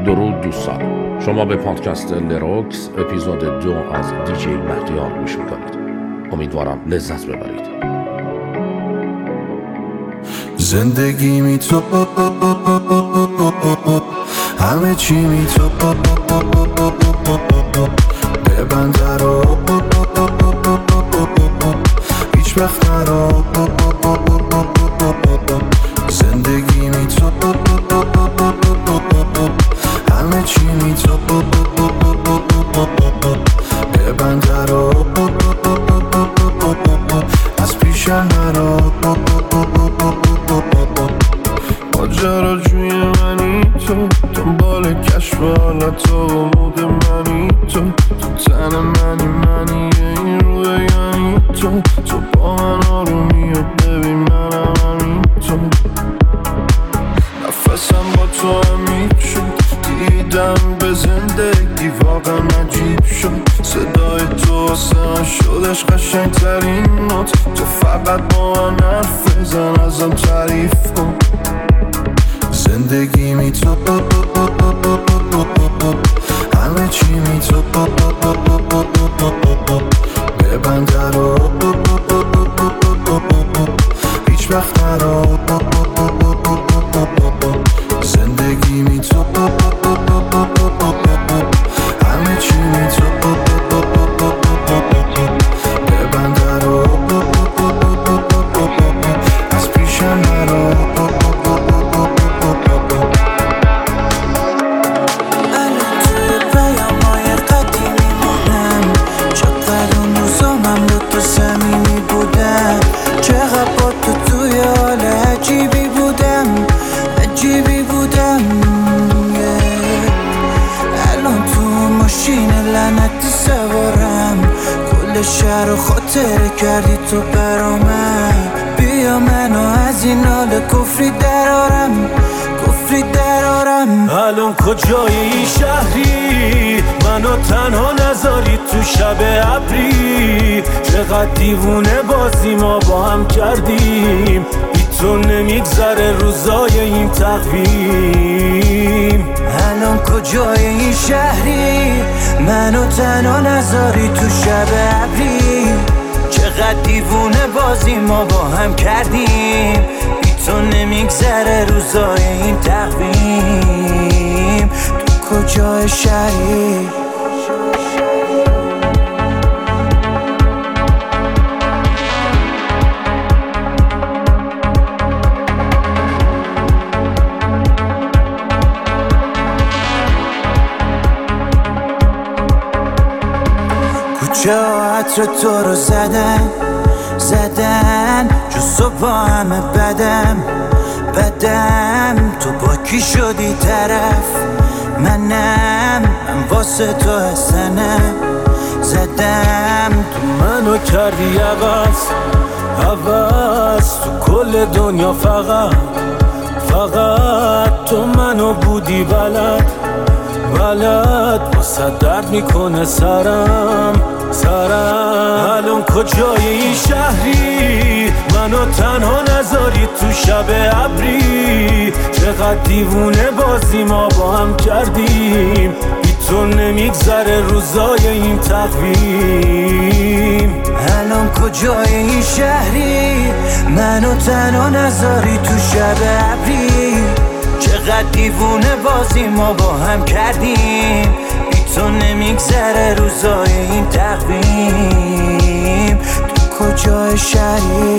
درود دوستان، شما به پادکست لروکس اپیزود 2 از دیجی مهدیار گوش میکنید. امیدوارم لذت ببرید. زندگی می تو همه چی می تو ببند رو هیچ وقت نرو. زندگی می تو همه چی می تو ببند رو از پیشم نرو. ماجراجوی منی تو، دنبال کشف حالت و مود منی تو تن منی این رویانی تو با من آرومی و ببین منم همین تو. نفسم با تو عمیق شد، دیدم به زندگی واقعا عجیب شد. صدای تو واسه شدش قشنگ ترین نوت. تو فقط با من حرف بزن، ازم تعریف کن. زندگی می تو همه چی می تو ببند رو هیچ وقت نرو. زندگی می تو همه چی می تو ببند رو از پیشم نرو. شهر خاطره کردی تو برامن، بیا منو از این حال کفری درارم. الان کجایی این شهری؟ منو تنها نذاری تو شب ابری. چقدر دیوونه بازی ما با هم کردیم، بی تو نمیگذره روزای این تقویم. الان کجای این شهری؟ منو تنها نذاری تو شب ابری. چقدر دیوونه بازی ما با هم کردیم، بی تو نمیگذره روزای این تقویم. تو کجای شهری؟ کجا عطر تو رو زدن جز تو با همه بدم. تو با کی شدی طرف؟ من واسه تو حسنم زدم. تو منو کردی عوض تو کل دنیا. فقط تو منو بودی بلد واسه درد میکنه سرم. الان کجای این شهری؟ منو تنها نذاری تو شب ابری. چقدر دیوونه بازی ما با هم کردیم، بی تو نمیگذره روزای این تقویم. الان کجای این شهری؟ منو تنها نذاری تو شب ابری. چقدر دیوونه بازی ما با هم کردیم، بی تو نمیگذره روزای این تقویم. تو کجای شهری؟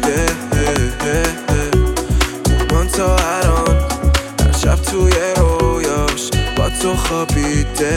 خوابیده اومان تا الان هر شب توی رویاش با تو خوابیده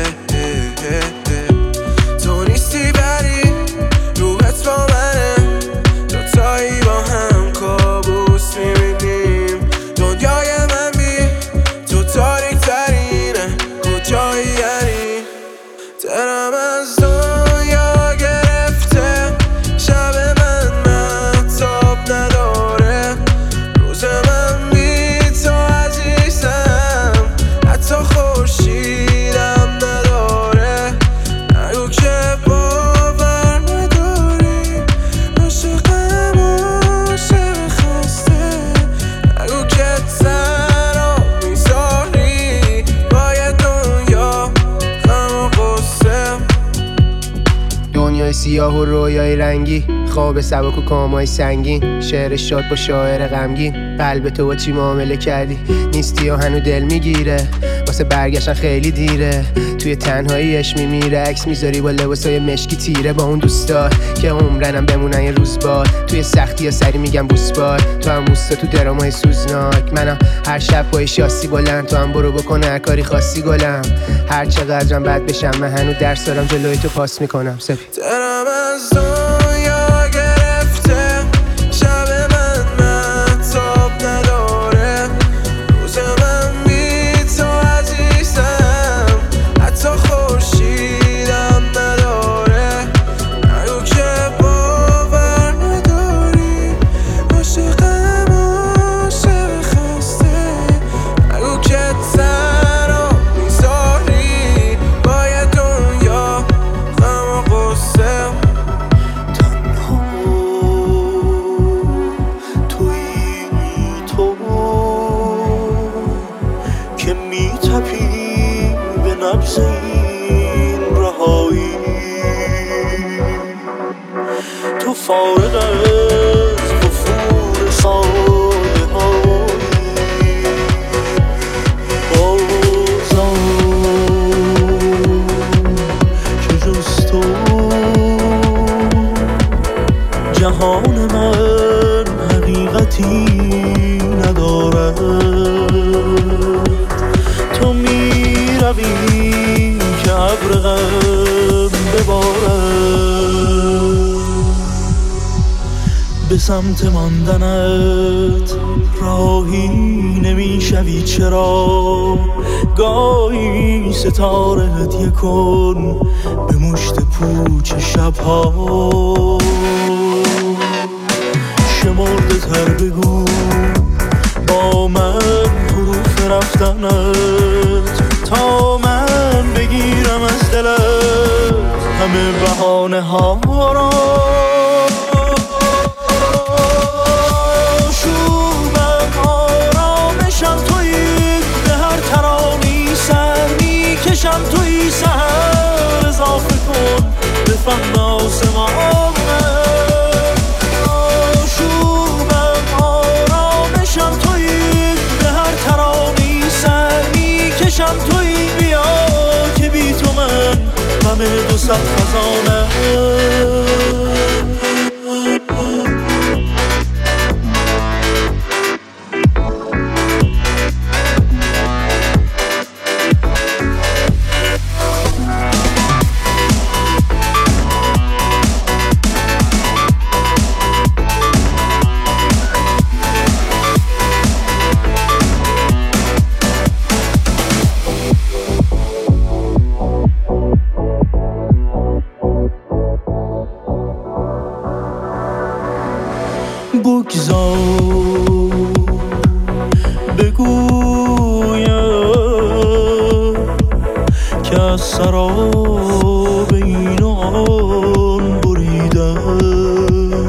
تو نیستی ولی روحت با منه دوتایی با هم کابوس میبینیم دنیای من بی تو تاریک ترینه کجایی یعنی دلم از دنیا گرفته شب من مهتاب نداره روز من بی تو عزیزم حتی خورشیدم نداره نگو که باور نداری عاشقم عاشق خسته نگو که تنها میذاری باید دنیا غم و غصه دنیای سیاه و رویای رنگی خواب سبک و کامای سنگین شعر شاد با شاعر غمگین قلب تو با چی معامله کردی نیستی و هنو دل میگیره واسه برگشتن خیلی دیره توی تنهاییش میمیره عکس میذاری با لباسای مشکی تیره با اون دوستا که عمرنم بمونن یه روز بار توی سختی یا سری میگم بوسبار تو هم موستا تو درامای سوزناک منم هر شب پای شاسی بلند تو هم برو بکن هر کاری خاصی گلم هر چقدرم بد بشم من هنو درس دارم جلوی تو پاس میکنم سپی دلم از دنیا گرفته شب من مهتاب نداره روز من بی تو عزیزم حتی خورشیدم نداره نگو که باور نداری عاشقم عاشق خسته نگو که تنها میذاری باید دنیا غم و غصه تنها تویی تو که میتپی به نبض این رهایی تو فارغ از وفور سایه هایی بازم که جز تو جهان من حقیقتی ندارد تو میروی که ابر غم ببارد به سمت ماندنت راهی نمیشوی چرا گاهی ستاره هدیه کن به مشت پوچ شبها شمرده تر بگو با من حروف رفتنت تا من بگیرم از دلت همه بهانه ها را شوبم آرامشم تویی به هر ترانی سر میکشم تویی سهر اضافه کن به فهم آسمان شوبم آرامشم تویی به هر ترانی سر میکشم تویی بیا که بی تو من همه دو صد خزانه بگذار بگویم که از سراب این و آن بریدم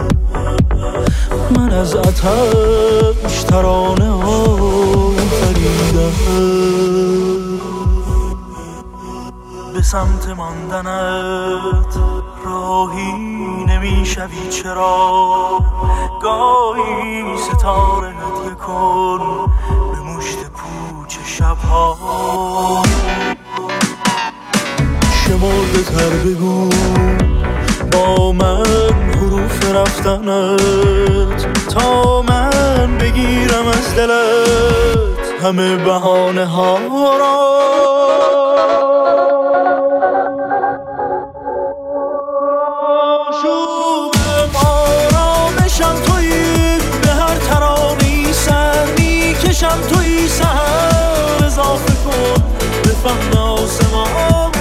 من از آتش ترانه آفریدم به سمت ماندنت راهی نمیشوی چرا گاهی ستاره هدیه کن به مشت پوچ شبها شمرده تر بگو با من حروف رفتنت دلت همه بهانه ها را شوقم آرامشم تویی به هر ترانه‌ای سر میکشم تویی سر اضافه کن به فهم آسمانه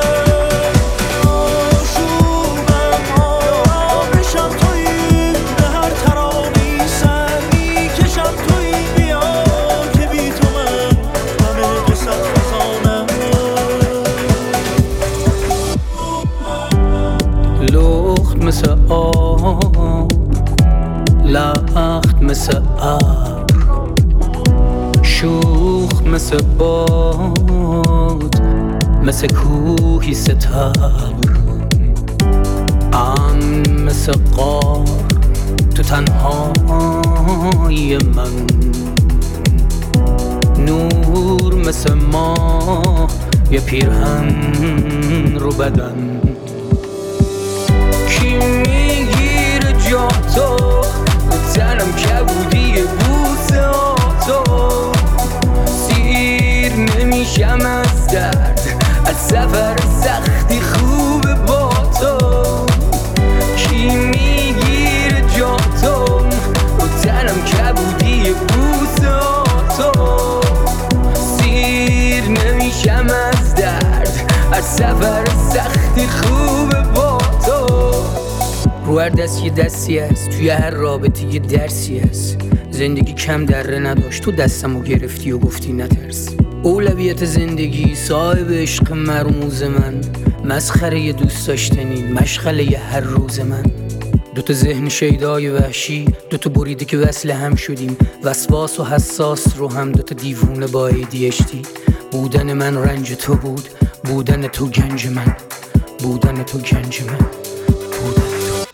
شوقم آرامشم تویی به هر ترانه‌ای سر میکشم تویی بیا که بی تو من همه قصت خزانم لخت مثل آب لخت مثل ابر شوخ مثل باد مثل کوهی ستبر مثل غار تو تنهای من نور مثل ماه یه پیرهن رو بدن کی میگیره جا تو تنم کبودی بوسه تو سیر نمیشم از درد از سفر سختی خوبه با تو کی میگیره جا تو تنم کبودی بوسه تو سیر نمیشم از درد از سفر سختی خوبه با تو رو هر دست یه دستی هست توی هر رابطه یه درسی هست زندگی کم دره نداشت تو دستمو گرفتی و گفتی نترس اولویت زندگی صاحب عشق مرموز من مسخره یه دوست داشتنی مشغله یه هر روز من دوتا ذهن شیدای وحشی دوتا بریده که وصل هم شدیم وسواس و حساس رو هم دوتا دیوونه با ADHD بودن من رنج تو بود بودن تو گنج من بودن تو گنج من بودن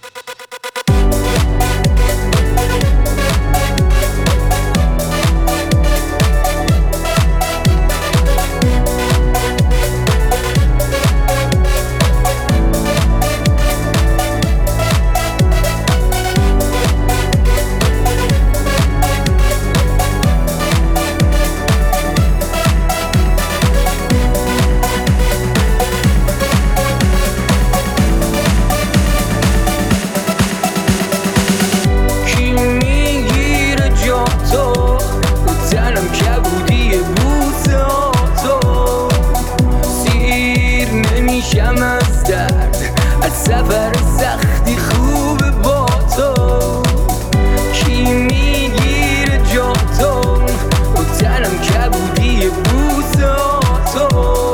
سفر سختی خوبه با تو کی میگیره جا تو تنم کبودی بوسه تو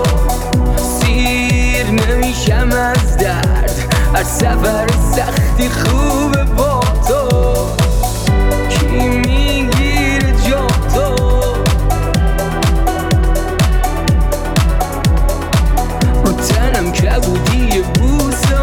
سیر نمیشم از درد از سفر سختی خوبه با تو کی میگیره جا تو تنم کبودی بوسه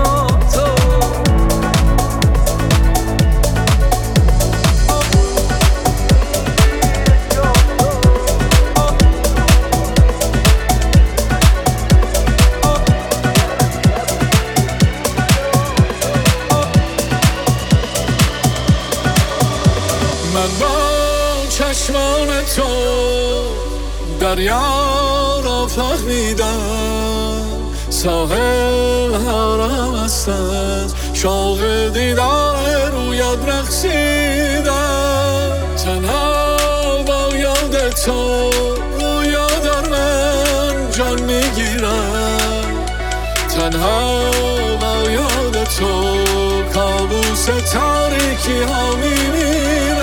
من با چشمان تو دریا را فهمیدم ساحل حرم هستند شوق دیدار رویت رقصیدم تنها با یاد تو رویا در من جان میگیرم تنها با یاد تو کابوس تاریکی ها میمیرم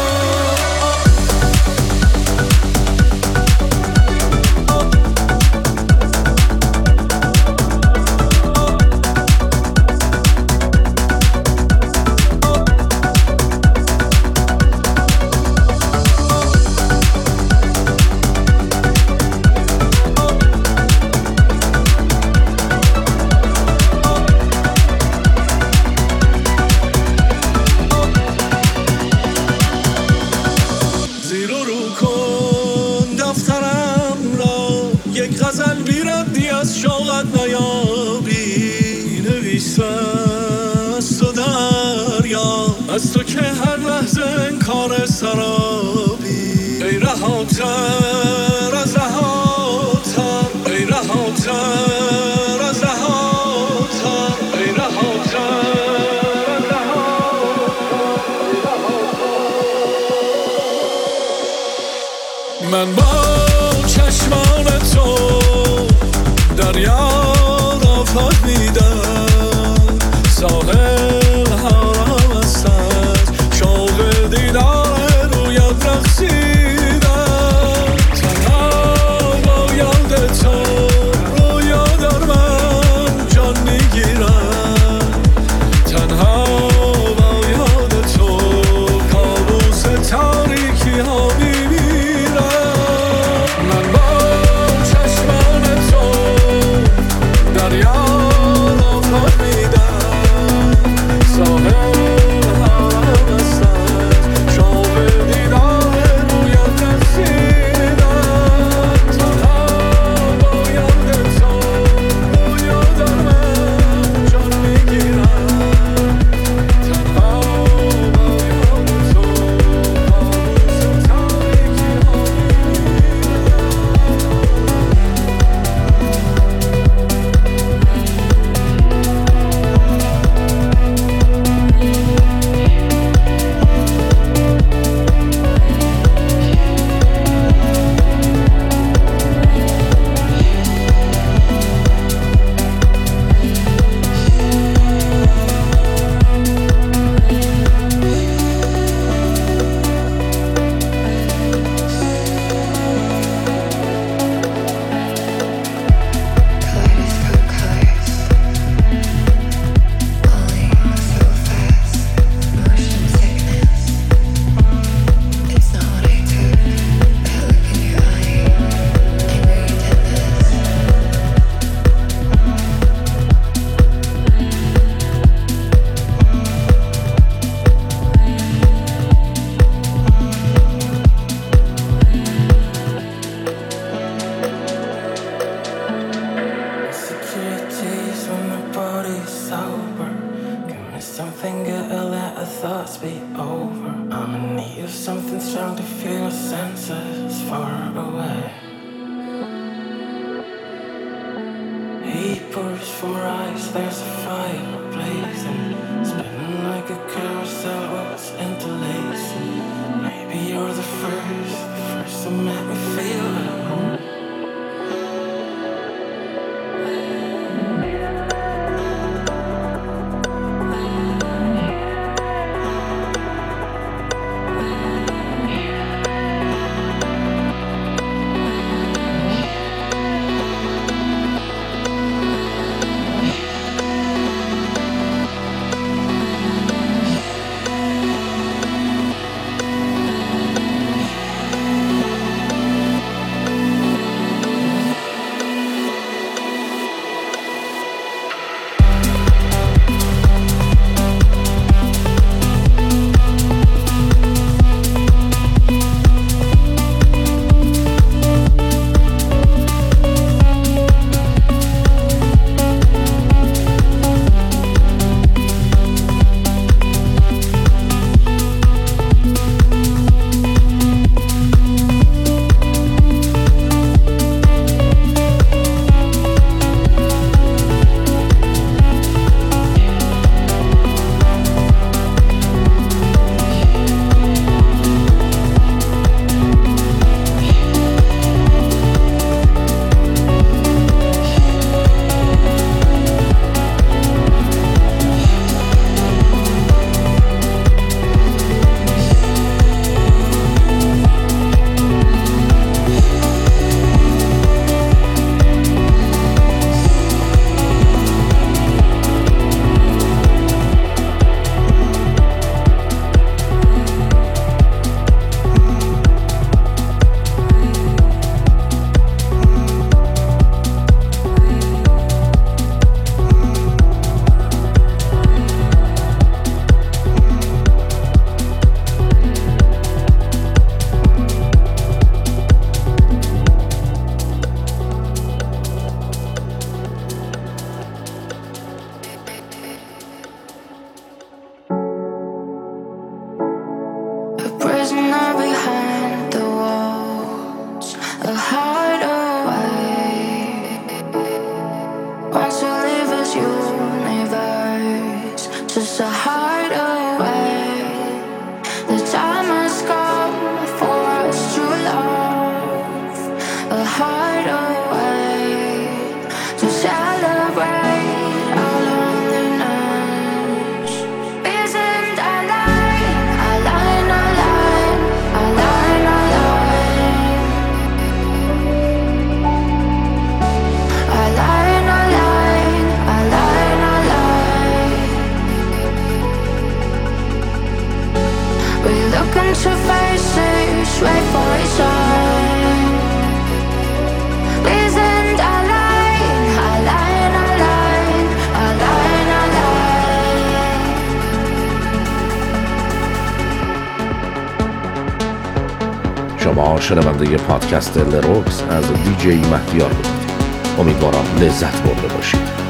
غزل بیردی از شوقت نیابی نویسه از تو دریا از تو که هر لحظه انکار سرابی رهاتر از رهاتر ای رهاتر از رهاتر ای رهاتر از رهاتر من با چشمان تو دریا را پاک میدم ساحل حرام است شوق دیدار رویت رقصیدم تنها با یاد تو رویا در من جان میگیرم تنها با یاد تو کابوس تاریکی ها میمیرم من با چشمان تو دریا را پاک میدم ساحل حرام است شوق دیدار رویت رقصیدم تنها با یاد تو رویا در من جان میگیرم تنها با یاد تو کابوس تاریکی ها Insecurities when my body's sober. Give me something good, let our thoughts be over. I'm in need of something strong to feel a senses far away. Heat pours from our eyes, there's a fire blazing, spinning like a carousel, what's interlacing. Maybe you're the first to make me feel at home. prisoner behind the wall. bunch of faces wait for each other. We sind allein, allein, allein, allein, allein. شما شنونده پادکست لروکس از دیجی مهدیار بودید. امیدوارم لذت برده باشید.